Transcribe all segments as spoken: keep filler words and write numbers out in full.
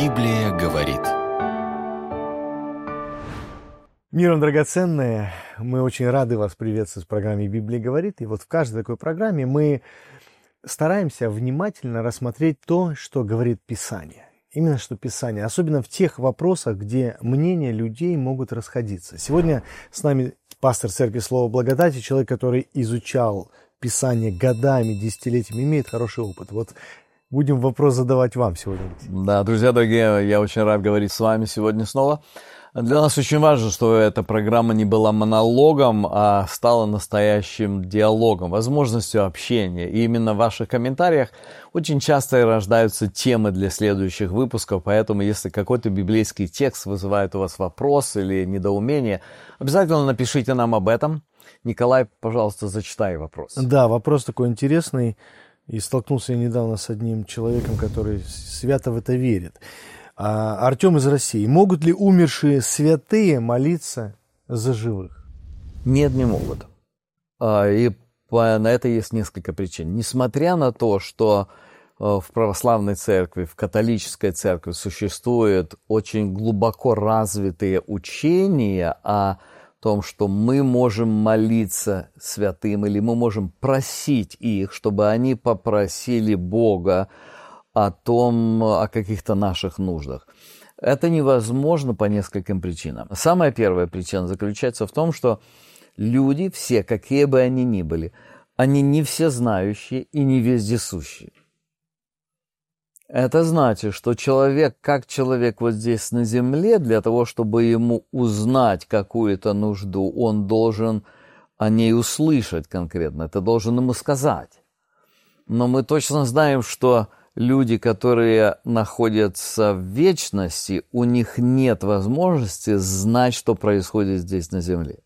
Библия говорит. Миром, драгоценные, мы очень рады вас приветствовать в программе «Библия говорит». И вот в каждой такой программе мы стараемся внимательно рассмотреть то, что говорит Писание. Именно что Писание, особенно в тех вопросах, где мнения людей могут расходиться. Сегодня с нами пастор Церкви Слова Благодати, человек, который изучал Писание годами, десятилетиями, имеет хороший опыт. Вот будем вопрос задавать вам сегодня. Да, друзья дорогие, я очень рад говорить с вами сегодня снова. Для нас очень важно, что эта программа не была монологом, а стала настоящим диалогом, возможностью общения. И именно в ваших комментариях очень часто и рождаются темы для следующих выпусков, поэтому если какой-то библейский текст вызывает у вас вопрос или недоумение, обязательно напишите нам об этом. Николай, пожалуйста, зачитай вопрос. Да, вопрос такой интересный. И столкнулся я недавно с одним человеком, который свято в это верит. А, Артем из России. Могут ли умершие святые молиться за живых? Нет, не могут. И на это есть несколько причин. Несмотря на то, что в православной церкви, в католической церкви существуют очень глубоко развитые учения о том, что мы можем молиться святым, или мы можем просить их, чтобы они попросили Бога о том, о каких-то наших нуждах. Это невозможно по нескольким причинам. Самая первая причина заключается в том, что люди, все, какие бы они ни были, они не всезнающие и не вездесущие. Это значит, что человек, как человек вот здесь на земле, для того, чтобы ему узнать какую-то нужду, он должен о ней услышать конкретно, это должен ему сказать. Но мы точно знаем, что люди, которые находятся в вечности, у них нет возможности знать, что происходит здесь на земле.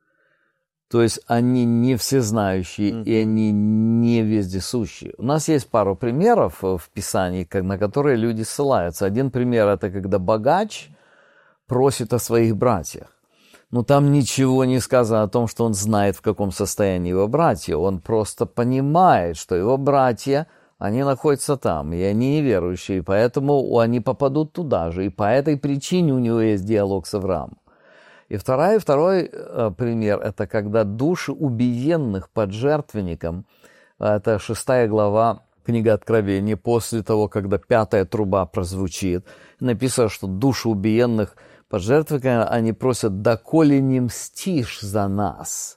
То есть они не всезнающие, mm-hmm. и они не вездесущие. У нас есть пару примеров в Писании, на которые люди ссылаются. Один пример – это когда богач просит о своих братьях. Но там ничего не сказано о том, что он знает, в каком состоянии его братья. Он просто понимает, что его братья, они находятся там, и они неверующие, и поэтому они попадут туда же. И по этой причине у него есть диалог с Авраамом. И второй, второй э, пример – это когда души убиенных под жертвенником, это шестая глава книги Откровения, после того, когда пятая труба прозвучит, написано, что души убиенных под жертвенником, они просят: «Доколе не мстишь за нас?»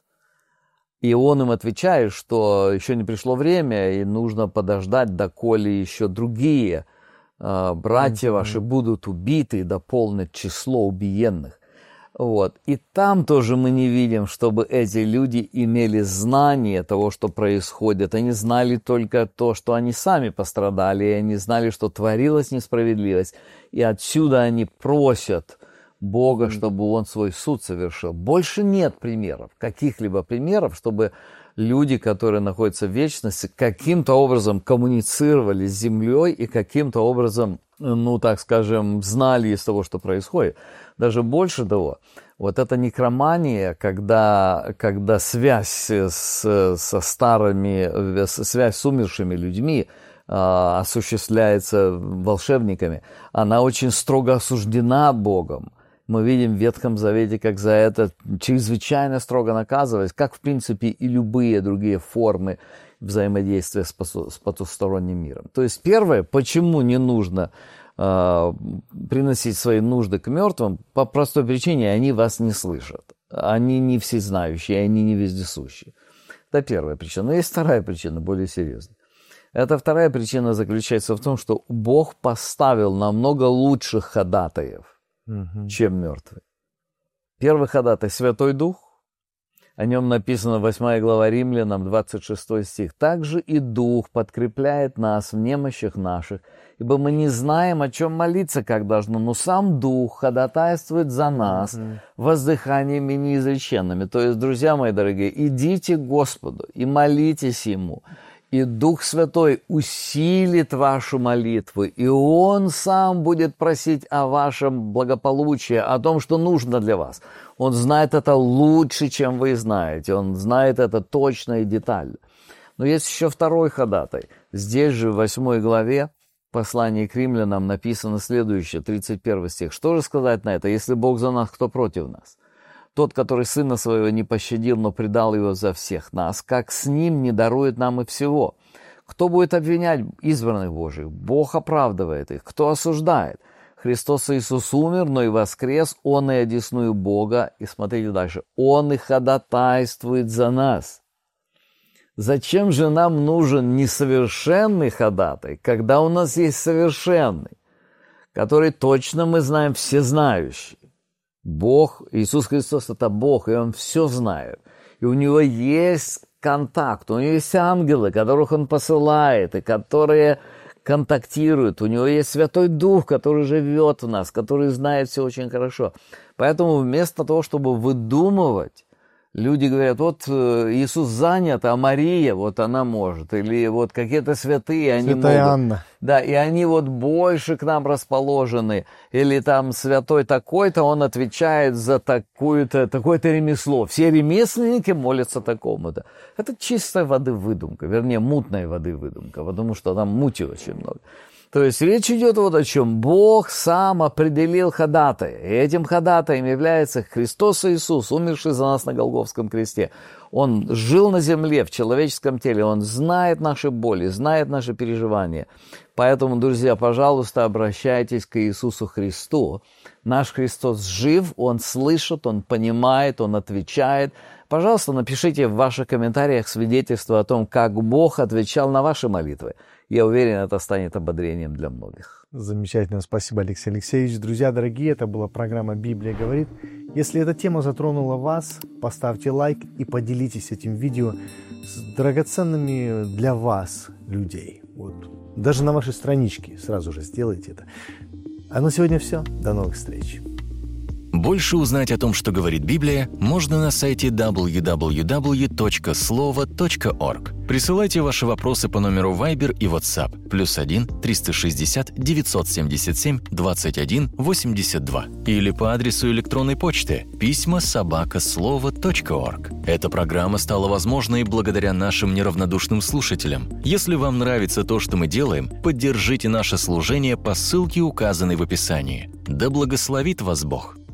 И он им отвечает, что еще не пришло время, и нужно подождать, доколе еще другие э, братья ваши будут убиты, и дополнит число убиенных. Вот. И там тоже мы не видим, чтобы эти люди имели знание того, что происходит. Они знали только то, что они сами пострадали, и они знали, что творилась несправедливость. И отсюда они просят Бога, чтобы Он свой суд совершил. Больше нет примеров, каких-либо примеров, чтобы люди, которые находятся в вечности, каким-то образом коммуницировали с землей и каким-то образом, ну, так скажем, знали из того, что происходит. Даже больше того, вот эта некромания, когда, когда связь с, со старыми, связь с умершими людьми э, осуществляется волшебниками, она очень строго осуждена Богом. Мы видим в Ветхом Завете, как за это чрезвычайно строго наказывались, как, в принципе, и любые другие формы взаимодействия с потусторонним миром. То есть, первое, почему не нужно э, приносить свои нужды к мертвым, по простой причине: они вас не слышат. Они не всезнающие, они не вездесущие. Это первая причина. Но есть вторая причина, более серьезная. Эта вторая причина заключается в том, что Бог поставил намного лучших ходатаев, угу. чем мертвый. Первый ходатай – Святой Дух. О нем написано восьмая глава Римлянам, двадцать шестой стих. «Также и Дух подкрепляет нас в немощах наших, ибо мы не знаем, о чем молиться, как должно, но сам Дух ходатайствует за нас mm-hmm. воздыханиями неизреченными». То есть, друзья мои дорогие, идите к Господу и молитесь Ему, и Дух Святой усилит вашу молитву, и Он сам будет просить о вашем благополучии, о том, что нужно для вас. Он знает это лучше, чем вы знаете. Он знает это точно и детально. Но есть еще второй ходатай. Здесь же, в восьмой главе, послании к римлянам написано следующее, тридцать первый стих. «Что же сказать на это? Если Бог за нас, кто против нас? Тот, который Сына Своего не пощадил, но предал Его за всех нас, как с Ним не дарует нам и всего? Кто будет обвинять избранных Божьих? Бог оправдывает их. Кто осуждает? Христос Иисус умер, но и воскрес, Он и одесную Бога». И смотрите дальше. «Он и ходатайствует за нас». Зачем же нам нужен несовершенный ходатай, когда у нас есть совершенный, который точно мы знаем всезнающий? Бог, Иисус Христос – это Бог, и Он все знает. И у Него есть контакт, у Него есть ангелы, которых Он посылает, и которые контактируют. У Него есть Святой Дух, который живет в нас, который знает все очень хорошо. Поэтому вместо того, чтобы выдумывать, люди говорят, вот Иисус занят, а Мария, вот она может. Или вот какие-то святые, они Святая могут. Анна. Да, и они вот больше к нам расположены. Или там святой такой-то, он отвечает за такое-то, такое-то ремесло. Все ремесленники молятся такому-то. Это чистой воды выдумка, вернее, мутной воды выдумка, потому что там мути очень много. То есть речь идет вот о чем. Бог сам определил ходатая. И этим ходатаем является Христос Иисус, умерший за нас на Голгофском кресте. Он жил на земле, в человеческом теле. Он знает наши боли, знает наши переживания. Поэтому, друзья, пожалуйста, обращайтесь к Иисусу Христу. Наш Христос жив, Он слышит, Он понимает, Он отвечает. Пожалуйста, напишите в ваших комментариях свидетельство о том, как Бог отвечал на ваши молитвы. Я уверен, это станет ободрением для многих. Замечательно. Спасибо, Алексей Алексеевич. Друзья дорогие, это была программа «Библия говорит». Если эта тема затронула вас, поставьте лайк и поделитесь этим видео с драгоценными для вас людей. Вот. Даже на вашей страничке сразу же сделайте это. А на сегодня все. До новых встреч. Больше узнать о том, что говорит Библия, можно на сайте дабл ю дабл ю дабл ю точка слово точка орг. Присылайте ваши вопросы по номеру Viber и WhatsApp плюс один триста шестьдесят девятьсот семьдесят семь двадцать один восемьдесят два или по адресу электронной почты письма собака слово точка орг. Эта программа стала возможной благодаря нашим неравнодушным слушателям. Если вам нравится то, что мы делаем, поддержите наше служение по ссылке, указанной в описании. Да благословит вас Бог!